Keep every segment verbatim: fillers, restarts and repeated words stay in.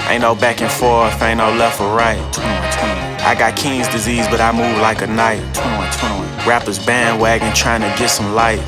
Ain't no back and forth, ain't no left or right. I got King's disease, but I move like a knight. Rappers bandwagon trying to get some light.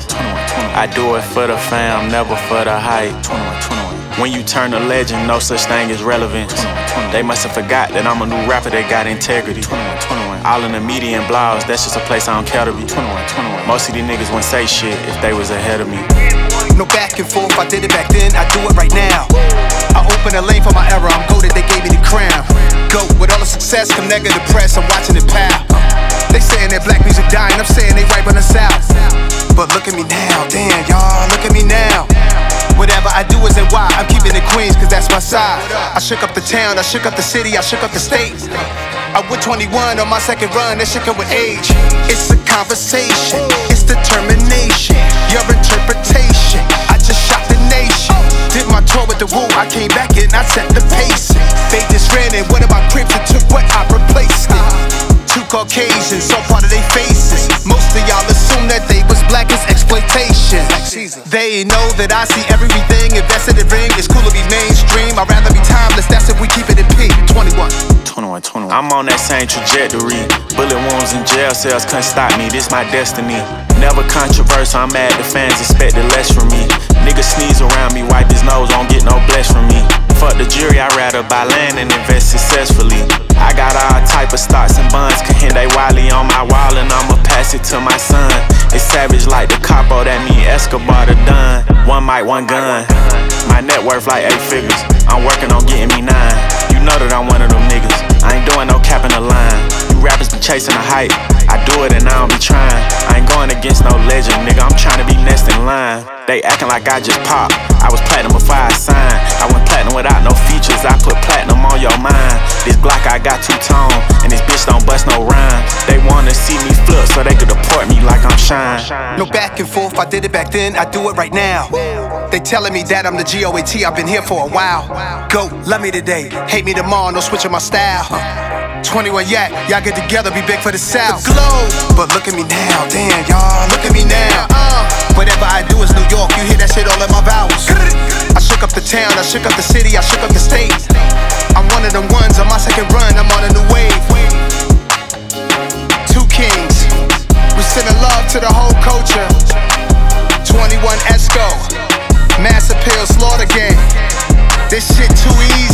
I do it for the fam, never for the hype. When you turn a legend, no such thing as relevance. They must have forgot that I'm a new rapper that got integrity. All in the media and blogs, that's just a place I don't care to be. Most of these niggas wouldn't say shit if they was ahead of me. No back and forth, I did it back then, I do it right now. I open a lane for my era, I'm goated, they gave me the crown. Go, with all the success come negative press, I'm watching it pal. They saying that black music dying, I'm saying they right on the south. But look at me now, damn y'all, look at me now. Whatever I do is in why, I'm keeping it Queens cause that's my side. I shook up the town, I shook up the city, I shook up the state. I went twenty-one on my second run, that shit come with age. It's a conversation, it's determination, your interpretation. I just shot the nation, did my tour with the Woo, I came back and I set the pace. They just ran in, what about Crips, it took what I replaced it. Two Caucasians, so part of their faces. Most of y'all assume that they was black as exploitation. They know that I see everything invested in ring. It's cool to be mainstream, I'd rather be timeless, that's if we keep it in P. twenty-one. twenty-one, twenty-one. I'm on that same trajectory. Bullet wounds and jail cells couldn't stop me, this my destiny. Never controversial, I'm mad the fans expected less from me. Niggas sneeze around me, wipe his nose, won't get no bless from me. Fuck the jury, I'd rather buy land and invest successfully. I got all type of stocks and bonds, Kahinde Wiley on my wall and I'ma pass it to my son. It's savage like the capo, that mean Escobar the Don. One mic, one gun. My net worth like eight figures, I'm working on getting me nine. You know that I'm one of them niggas, I ain't doing no cap in the line. You rappers be chasing the hype, I do it and I don't be trying. I ain't going against no legend, nigga, I'm trying to be next in line. They acting like I just popped, I was platinum before I signed. I went platinum without no features, I put platinum on your mind. This Glock I got two-tone, and this bitch don't bust no rhyme. They wanna see me flip so they could deport me like I'm Shine. No back and forth, I did it back then, I do it right now. They telling me that I'm the G O A T, I've been here for a while. Go, love me today, hate me tomorrow, no switching my style. twenty-one yak, y'all get together, be big for the South. The globe, but look at me now, damn y'all, look at me now. Whatever I do is New York, you hear that shit all in my vowels. I shook up the town, I shook up the city, I shook up the state. I'm one of them ones on my second run, I'm on a new wave. Two kings, we sending love to the whole culture. twenty-one Esco, Mass Appeal, Slaughter Gang. This shit too easy.